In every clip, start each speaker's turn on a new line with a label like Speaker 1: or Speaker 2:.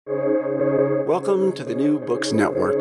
Speaker 1: Welcome to the New Books Network.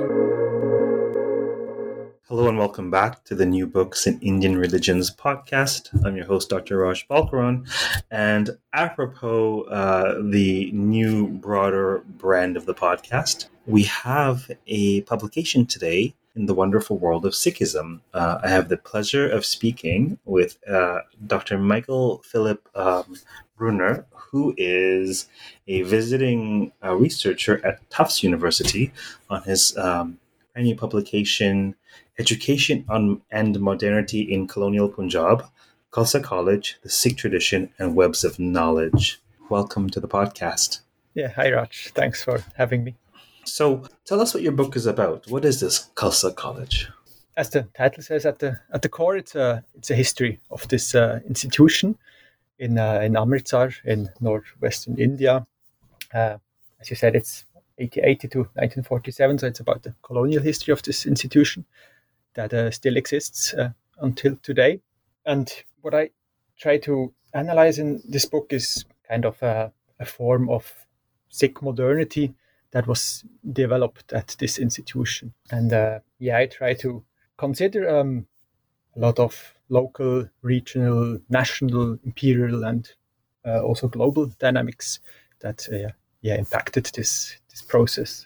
Speaker 2: Hello and welcome back to the New Books in Indian Religions podcast. I'm your host, Dr. Raj Balkaran, and apropos the new, broader brand of the podcast, we have a publication today in the wonderful world of Sikhism. I have the pleasure of speaking with Dr. Michael Philip Brunner, who is a visiting researcher at Tufts University on his brand new publication, Education and Modernity in Colonial Punjab, Khalsa College, the Sikh Tradition, and Webs of Knowledge. Welcome to the podcast.
Speaker 3: Yeah, hi Raj. Thanks for having me.
Speaker 2: So tell us what your book is about. What is this Khalsa College?
Speaker 3: As the title says, at the core, it's a history of this institution in Amritsar in northwestern India. As you said, it's 1880 to 1947, so it's about the colonial history of this institution that still exists until today. And what I try to analyze in this book is kind of a form of Sikh modernity that was developed at this institution. And I try to consider a lot of local, regional, national, imperial, and also global dynamics that impacted this process.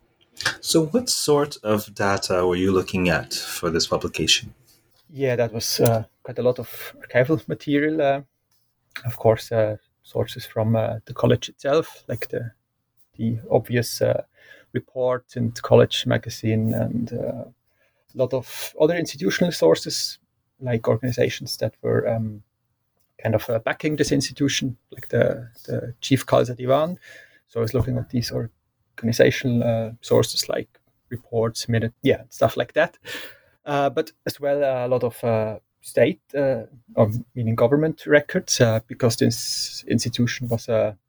Speaker 2: So what sort of data were you looking at for this publication?
Speaker 3: Yeah, that was quite a lot of archival material. Of course, sources from the college itself, like the obvious report and college magazine, and a lot of other institutional sources, like organizations that were kind of backing this institution, like the Chief Khalsa Diwan. So I was looking at these organizational sources, like reports, stuff like that. But as well, a lot of state, meaning government records, because this institution was,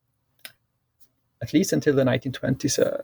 Speaker 3: at least until the 1920s,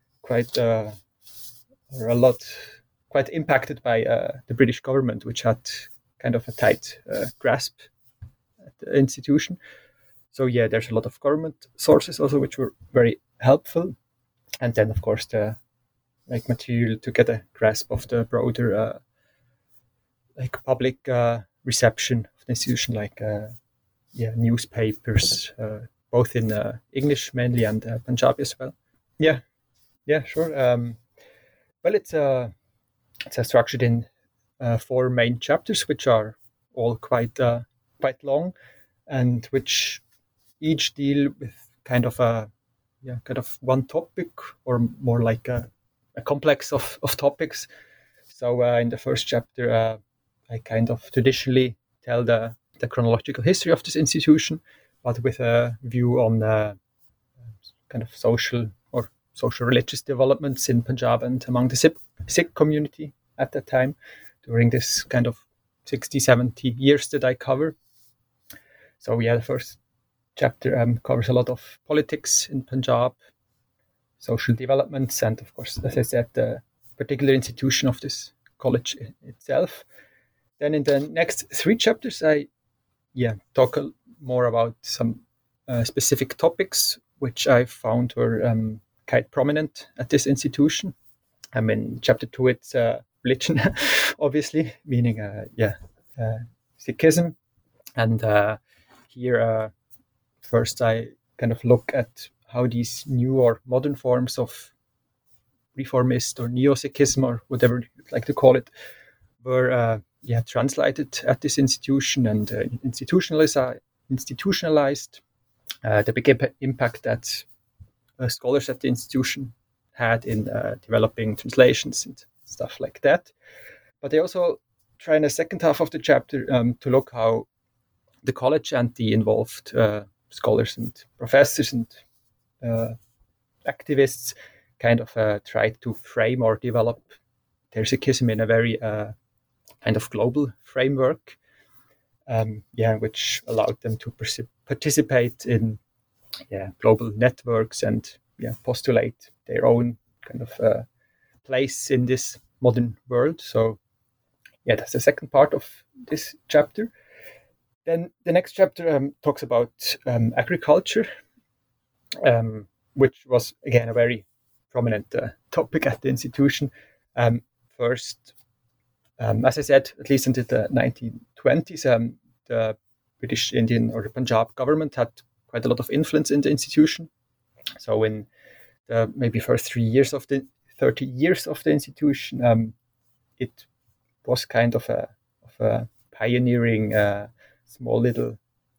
Speaker 3: quite impacted by the British government, which had kind of a tight grasp at the institution. So there's a lot of government sources also, which were very helpful. And then, of course, the material to get a grasp of the broader public reception of the institution, newspapers, both in English mainly and Punjabi as well. Yeah, sure. Well, it's structured in 4 main chapters, which are all quite long, and which each deal with kind of one topic, or more like a complex of topics. So in the first chapter, I kind of traditionally tell the chronological history of this institution, but with a view on kind of social religious developments in Punjab and among the Sikh community at that time, during this kind of 60, 70 years that I cover. So the first chapter covers a lot of politics in Punjab, social developments, and of course, as I said, the particular institution of this college itself. Then in the next 3 chapters, I talk more about some specific topics which I found were quite prominent at this institution. I mean, chapter 2, it's religion, obviously, meaning Sikhism. And here, first, I kind of look at how these new or modern forms of reformist or neo-Sikhism, or whatever you'd like to call it, were translated at this institution and institutionalized. The big impact that scholars at the institution had in developing translations and stuff like that. But I also try in the second half of the chapter to look how the college and the involved scholars and professors and activists kind of tried to frame or develop their Sikhism in a very kind of global framework, which allowed them to participate in global networks and postulate their own kind of place in this modern world. So that's the second part of this chapter. Then the next chapter talks about agriculture. which was again a very prominent topic at the institution. First, as I said, at least until the 1920s, the British Indian or the Punjab government had quite a lot of influence in the institution. So in the maybe first 30 years of the institution, it was kind of a pioneering small little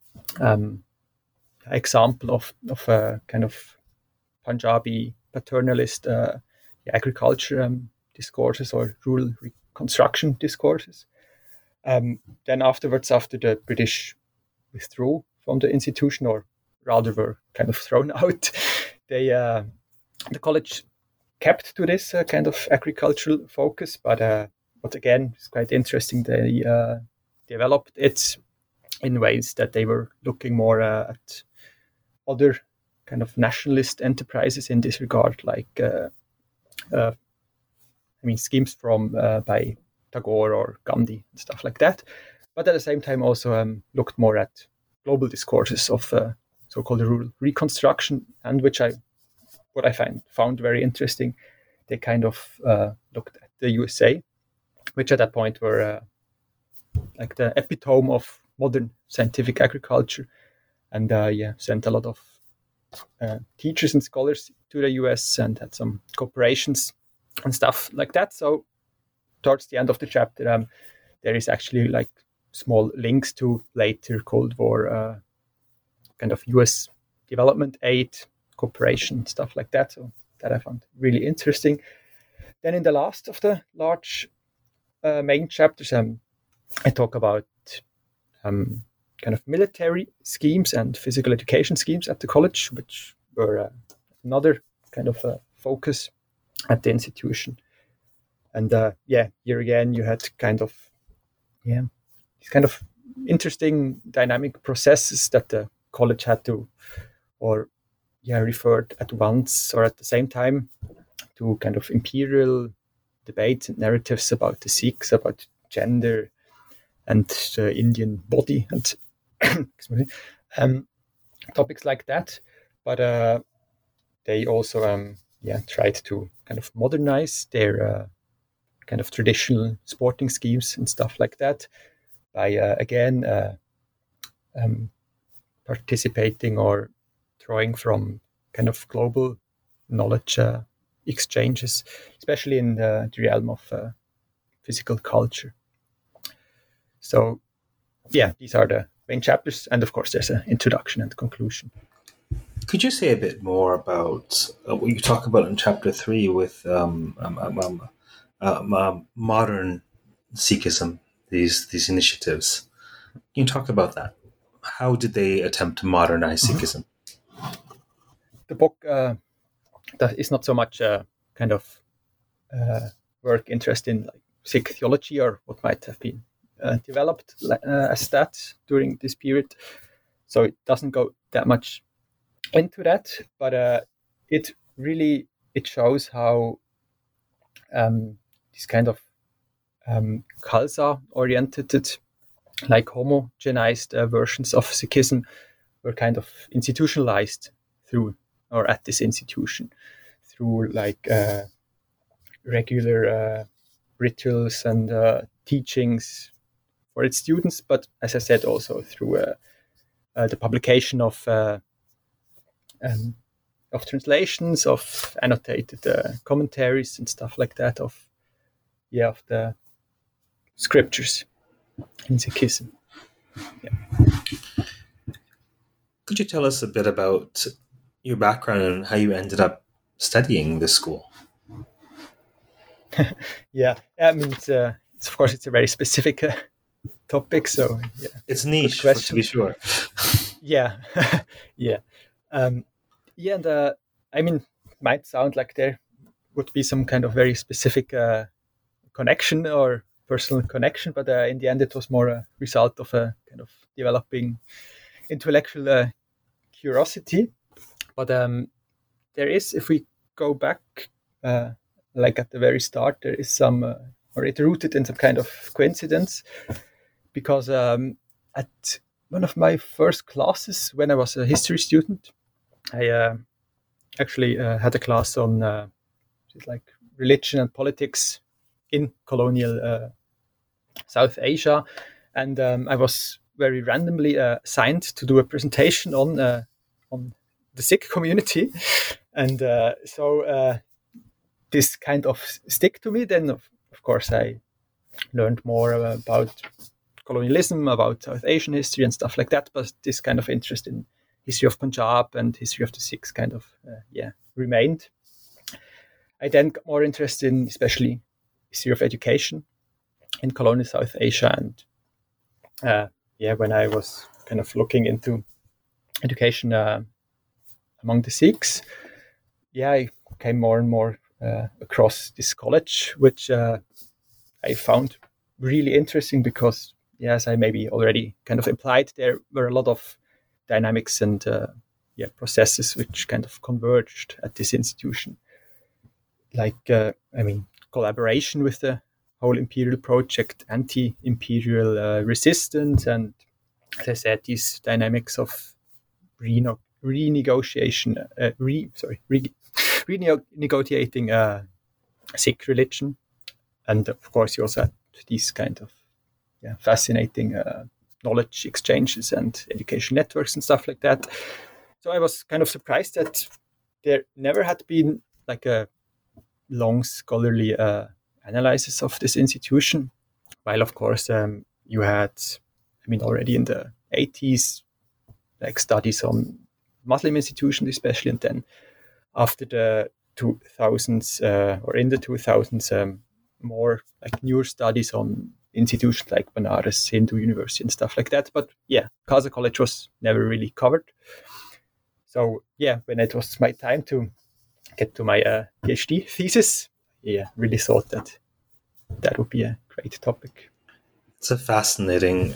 Speaker 3: example of a kind of Punjabi paternalist agriculture discourses or rural reconstruction discourses. Then afterwards, after the British withdrew from the institution, or rather were kind of thrown out, the college kept to this kind of agricultural focus, but again, it's quite interesting. They developed it in ways that they were looking more at other kind of nationalist enterprises in this regard, like schemes from by Tagore or Gandhi and stuff like that. But at the same time, also looked more at global discourses of so-called rural reconstruction, and what I found very interesting. They kind of looked at the USA, which at that point were like the epitome of modern scientific agriculture, and sent a lot of teachers and scholars to the US and had some cooperations and stuff like that. So towards the end of the chapter, there is actually like small links to later Cold War kind of US development aid, cooperation, stuff like that. So that I found really interesting. Then in the last of the large main chapters, I talk about kind of military schemes and physical education schemes at the college, which were another kind of focus at the institution. And here again, you had kind of these kind of interesting dynamic processes that the college had to, referred at once or at the same time to kind of imperial debates and narratives about the Sikhs, about gender and the Indian body and topics like that. But they also tried to kind of modernize their kind of traditional sporting schemes and stuff like that by participating or drawing from kind of global knowledge exchanges, especially in the realm of physical culture. So, these are the main chapters, and of course, there's an introduction and conclusion.
Speaker 2: Could you say a bit more about what you talk about in chapter 3 with modern Sikhism, these initiatives? Can you talk about that? How did they attempt to modernize Sikhism?
Speaker 3: The book that is not so much kind of work interest in like Sikh theology or what might have been developed as that during this period. So it doesn't go that much into that, but it shows how these kind of Khalsa-oriented, like homogenized versions of Sikhism were kind of institutionalized through, or at this institution, through like regular rituals and teachings for its students, but as I said, also through the publication of translations, of annotated commentaries and stuff like that of the scriptures in Sikhism.
Speaker 2: Could you tell us a bit about your background and how you ended up studying this school?
Speaker 3: It's of course it's a very specific topic, so
Speaker 2: it's niche, to be sure.
Speaker 3: And might sound like there would be some kind of very specific connection or personal connection, but in the end it was more a result of a kind of developing intellectual curiosity. But there is, if we go back like at the very start, there is some or it rooted in some kind of coincidence, because at one of my first classes when I was a history student, I actually had a class on like religion and politics in colonial South Asia, and I was very randomly assigned to do a presentation on the Sikh community, and so this kind of stick to me. Then, of course, I learned more about colonialism, about South Asian history and stuff like that. But this kind of interest in history of Punjab and history of the Sikhs kind of remained. I then got more interested in especially history of education in colonial South Asia, and when I was kind of looking into education among the Sikhs, I came more and more across this college, which I found really interesting because, as I maybe already kind of implied, there were a lot of dynamics and processes which kind of converged at this institution. Like, collaboration with the whole imperial project, anti-imperial resistance, and as I said, these dynamics of renegotiating Sikh religion, and of course you also had these kind of fascinating knowledge exchanges and education networks and stuff like that. So I was kind of surprised that there never had been like a long scholarly analysis of this institution, while of course you had, already in the 80s, like studies on Muslim institutions especially, and then after the 2000s or in the 2000s, more like newer studies on institutions like Banaras Hindu University and stuff like that. But Khalsa College was never really covered. So when it was my time to get to my PhD thesis, really thought that would be a great topic.
Speaker 2: It's a fascinating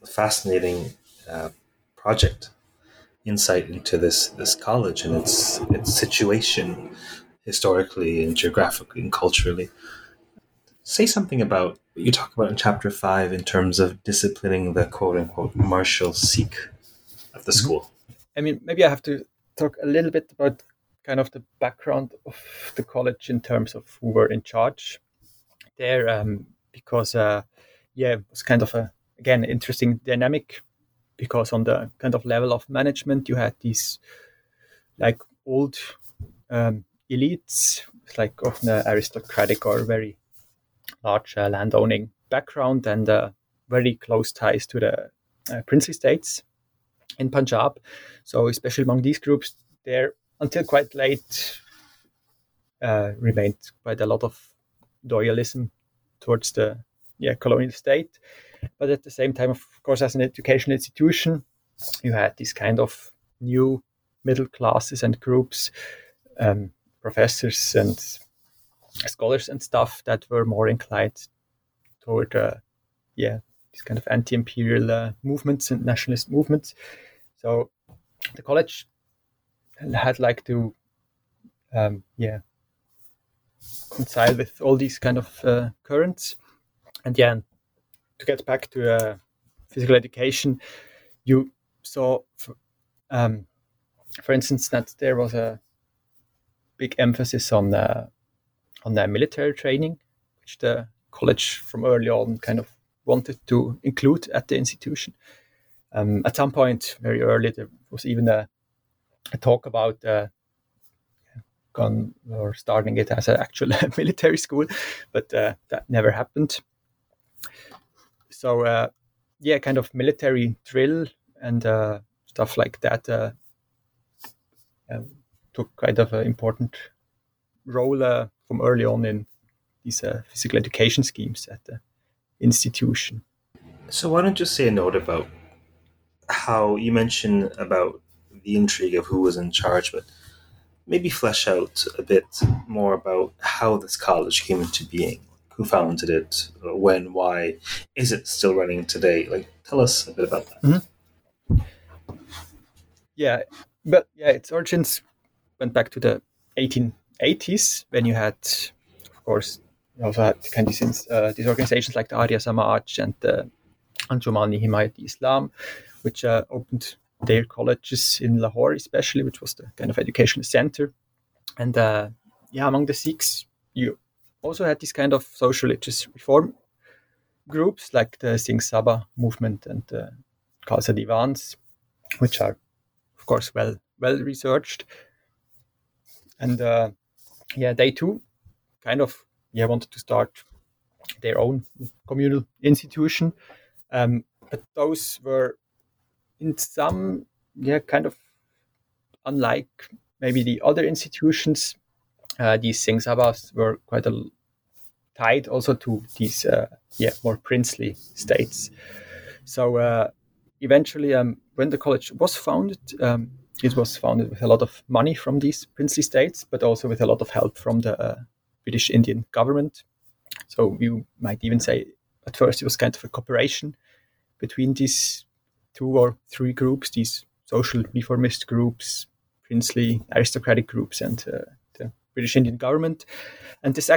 Speaker 2: project, insight into this college and its situation historically and geographically and culturally. Say something about what you talk about in chapter 5 in terms of disciplining the quote-unquote martial Sikh of the school.
Speaker 3: Maybe I have to talk a little bit about kind of the background of the college in terms of who were in charge there, because it was kind of again interesting dynamic, because on the kind of level of management you had these like old elites, like often aristocratic or very large landowning background, and very close ties to the princely states in Punjab. So especially among these groups, there until quite late remained quite a lot of loyalism towards the colonial state. But at the same time, of course, as an educational institution, you had these kind of new middle classes and groups, professors and scholars and stuff that were more inclined toward these kind of anti-imperial movements and nationalist movements. So the college had like to reconcile with all these kind of currents. And to get back to physical education, you saw, for instance, that there was a big emphasis on military training, which the college from early on kind of wanted to include at the institution. At some point, very early, there was even a talk about starting it as an actual military school, but that never happened. So, kind of military drill and stuff like that took kind of an important role from early on in these physical education schemes at the institution.
Speaker 2: So why don't you say a note about how you mentioned about the intrigue of who was in charge, but maybe flesh out a bit more about how this college came into being. Who founded it? When? Why? Is it still running today? Like, tell us a bit about that.
Speaker 3: Mm-hmm. Its origins went back to the 1880s, when you had, of course, you also had kind of these organizations like the Arya Samaj and the Anjuman Himayat Islam, which opened their colleges in Lahore, especially, which was the kind of educational center And among the Sikhs, you also had this kind of social religious reform groups like the Singh Sabha movement and the Khalsa Divans, which are, of course, well researched. And they too kind of wanted to start their own communal institution. But those were in some kind of unlike maybe the other institutions. These Singh Sabhas were quite tied also to these more princely states. So eventually, when the college was founded, it was founded with a lot of money from these princely states, but also with a lot of help from the British Indian government. So you might even say at first it was kind of a cooperation between these 2 or 3 groups, these social reformist groups, princely aristocratic groups, and the British Indian government. And this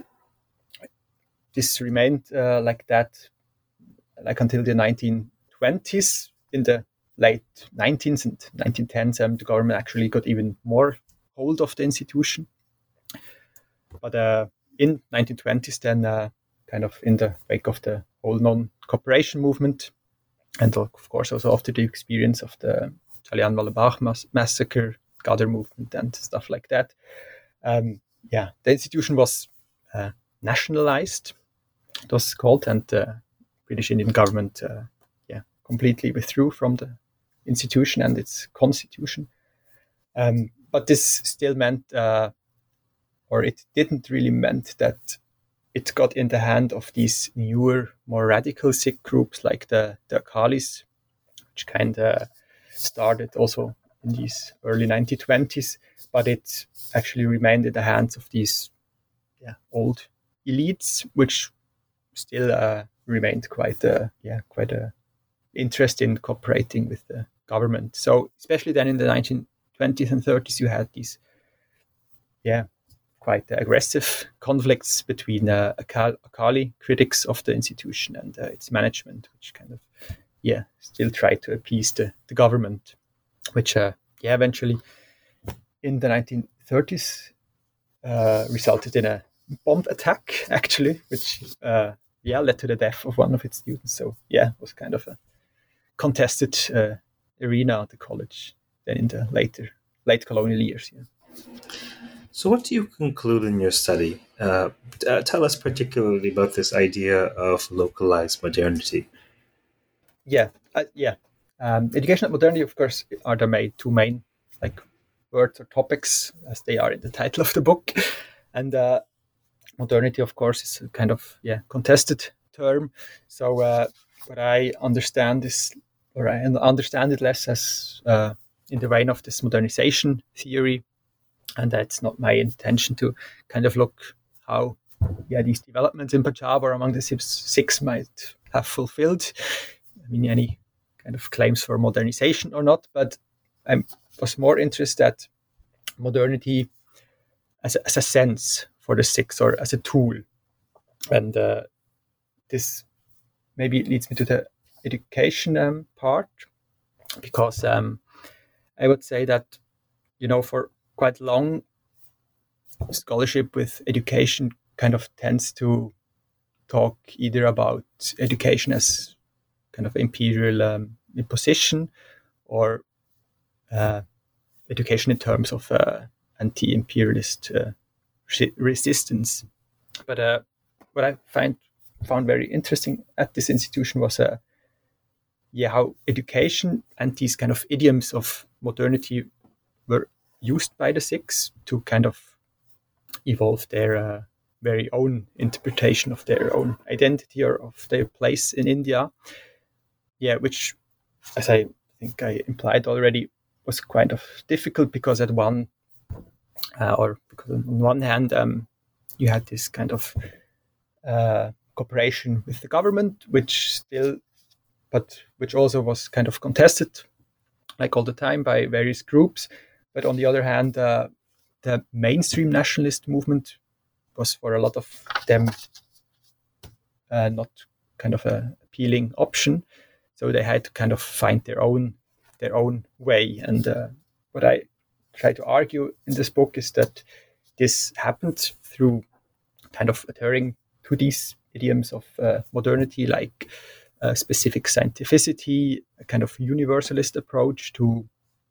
Speaker 3: remained like that, like until the 1920s. In the late 19th and 1910s, the government actually got even more hold of the institution. But in 1920s, then kind of in the wake of the whole non-cooperation movement, and of course also after the experience of the Jallianwala Bagh massacre, Ghadar movement, and stuff like that, the institution was nationalized, it was called, and the British Indian government completely withdrew from the institution and its constitution. But this still meant, or it didn't really meant, that it got in the hand of these newer, more radical Sikh groups like the Akalis, which kind of started also in these early 1920s, but it actually remained in the hands of these old elites, which still remained quite a interest in cooperating with the government. So especially then in the 1920s and 30s, you had these quite aggressive conflicts between Akali critics of the institution and its management, which kind of still tried to appease the government, which eventually in the 1930s resulted in a bomb attack, actually, which led to the death of one of its students. So it was kind of a contested arena at the college then in the late colonial years.
Speaker 2: So what do you conclude in your study? Tell us particularly about this idea of localized modernity.
Speaker 3: Education and modernity, of course, are the two main words or topics, as they are in the title of the book. And modernity, of course, is a kind of contested term. So what I understand is, or I understand it less as in the vein of this modernization theory, and that's not my intention to kind of look how these developments in Punjab or among the Sikhs might have fulfilled any kind of claims for modernization or not, but I was more interested at modernity as a sense for the Sikhs, or as a tool. And this maybe leads me to the education part, because I would say that, for quite long, scholarship with education kind of tends to talk either about education as kind of imperial imposition, or education in terms of anti-imperialist resistance. But what I found very interesting at this institution was how education and these kind of idioms of modernity were used by the Sikhs to kind of evolve their very own interpretation of their own identity or of their place in India. Which, as I think I implied already, was kind of difficult, because on one hand, you had this kind of cooperation with the government, which also was kind of contested, like all the time, by various groups. But on the other hand, the mainstream nationalist movement was, for a lot of them, not kind of an appealing option. So they had to kind of find their own way. And what I try to argue in this book is that this happened through kind of adhering to these idioms of modernity, like specific scientificity, a kind of universalist approach to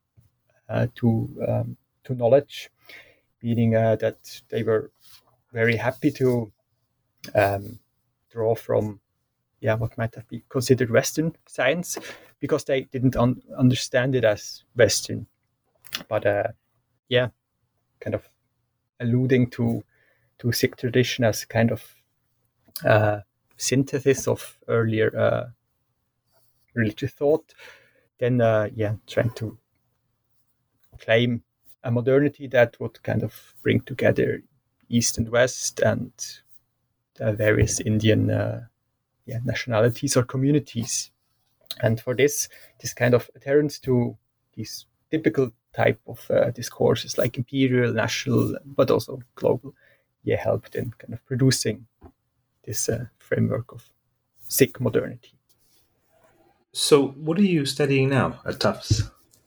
Speaker 3: knowledge, meaning that they were very happy to draw from what might have been considered Western science, because they didn't understand it as Western, but kind of alluding to Sikh tradition as kind of synthesis of earlier religious thought, then trying to claim a modernity that would kind of bring together East and West and the various Indian nationalities or communities. And for this kind of adherence to these typical type of discourses like imperial, national, but also global, helped in kind of producing this framework of Sikh modernity.
Speaker 2: So what are you studying now at Tufts?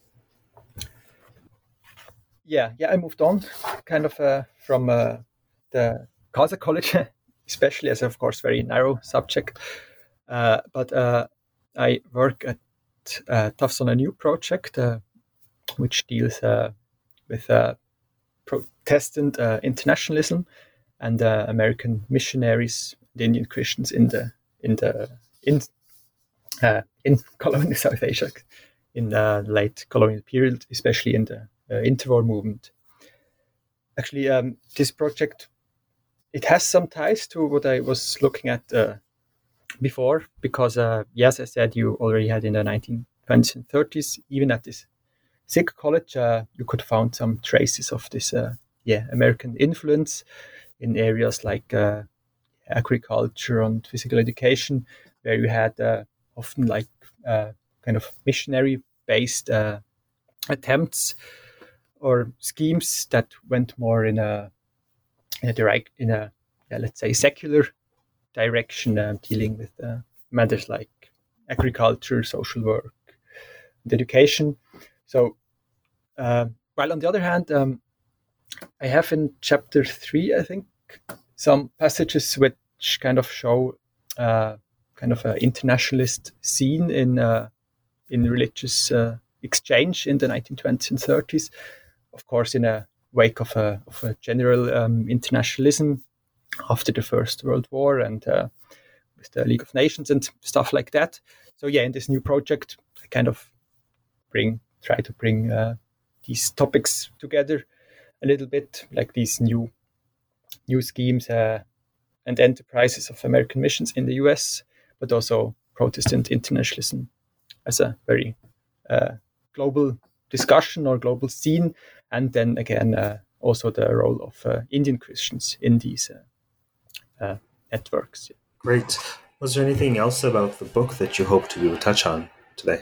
Speaker 3: I moved on kind of from the Khalsa College, especially as, of course, very narrow subject. But I work at Tufts on a new project which deals with Protestant internationalism and American missionaries, the Indian Christians in colonial South Asia in the late colonial period, especially in the interwar movement. Actually, this project, it has some ties to what I was looking at before, because as I said, you already had in the 1920s and 30s, even at this Sikh college, you could find some traces of this American influence in areas like agriculture and physical education, where you had often like kind of missionary-based attempts or schemes that went more in a let's say secular direction, dealing with matters like agriculture, social work, and education. So, while on the other hand, I have in chapter 3, I think, some passages which kind of show kind of an internationalist scene in religious exchange in the 1920s and 30s. Of course, in a wake of a general internationalism after the First World War and with the League of Nations and stuff like that. So in this new project, I kind of try to bring these topics together a little bit, like these new schemes and enterprises of American missions in the US, but also Protestant internationalism as a very global discussion or global scene, and then again also the role of Indian Christians in these networks.
Speaker 2: Great. Was there anything else about the book that you hope to touch on today?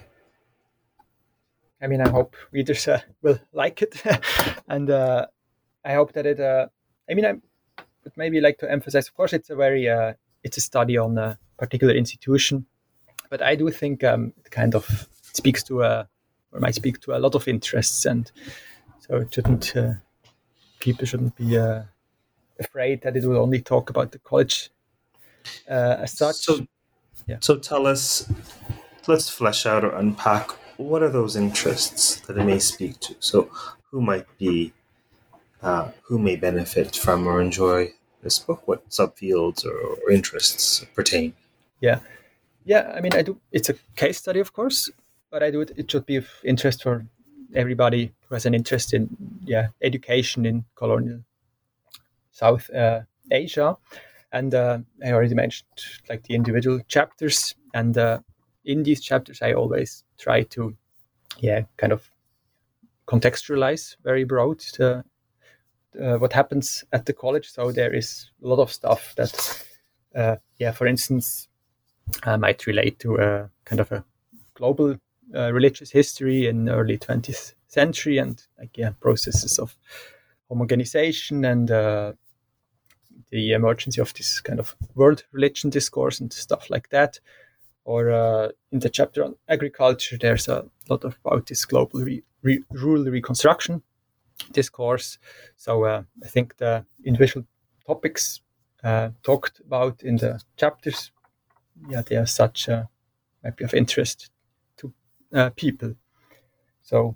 Speaker 3: I mean, I hope readers will like it, and I hope that it. I would maybe like to emphasize. Of course, it's a study on a particular institution, but I do think it kind of speaks to or might speak to a lot of interests, and so it shouldn't. People shouldn't be afraid that it will only talk about the college as such.
Speaker 2: So tell us. Let's flesh out or unpack. What are those interests that it may speak to? So who may benefit from or enjoy this book? What subfields or interests pertain?
Speaker 3: I mean, I do. It's a case study, of course, but I do it should be of interest for everybody who has an interest in education in colonial South Asia. And I already mentioned like the individual chapters, and in these chapters I always try to kind of contextualize very broad what happens at the college. So there is a lot of stuff that for instance might relate to kind of a global religious history in the early 20th century, and processes of homogenization and the emergence of this kind of world religion discourse and stuff like that. Or in the chapter on agriculture, there's a lot about this global rural reconstruction this course. So I think the individual topics talked about in the chapters, they are such might be of interest to people. So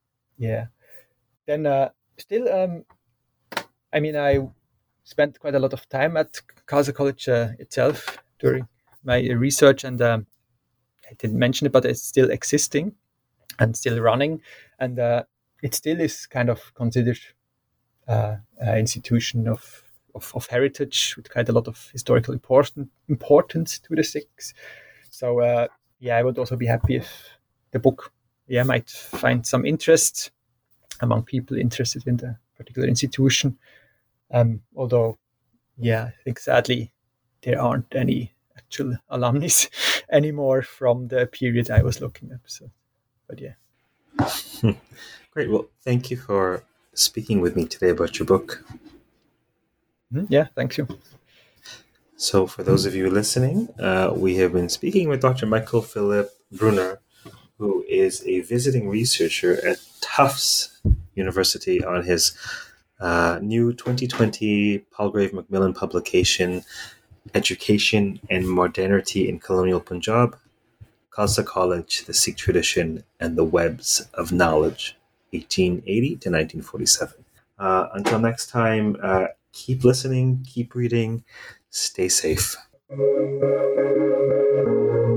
Speaker 3: then still, I spent quite a lot of time at Karlsruhe College itself during my research, and I didn't mention it, but it's still existing and still running, and it still is kind of considered an institution of heritage with quite a lot of historical importance to the SIGs. So I would also be happy if the book might find some interest among people interested in the particular institution. Although, I think sadly there aren't any actual alumni anymore from the period I was looking up. So, but
Speaker 2: Great. Well, thank you for speaking with me today about your book.
Speaker 3: Yeah, thank you.
Speaker 2: So for those of you listening, we have been speaking with Dr. Michael Philip Brunner, who is a visiting researcher at Tufts University on his new 2020 Palgrave Macmillan publication, Education and Modernity in Colonial Punjab, Khalsa College, the Sikh Tradition, and the Webs of Knowledge, 1880 to 1947. Until next time, keep listening, keep reading, stay safe.